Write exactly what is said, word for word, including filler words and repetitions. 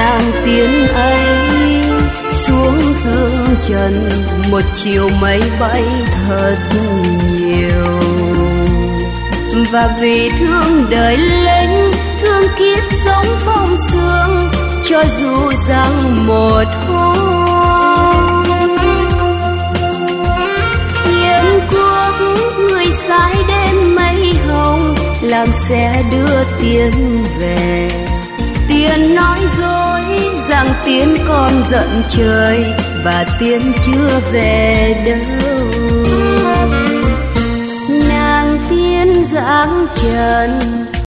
nàng tiên ấy xuống dương trần một chiều mây bay thật nhiều. Và vì thương đời lính, thương kiếp sống phong sương, cho dù rằng một hôm hiến quốc người sai đêm mây hồng, làm xe đưa Tiên về. Tiên nói dối rằng Tiên còn giận trời và Tiên chưa về đâu. Nàng Tiên giáng trần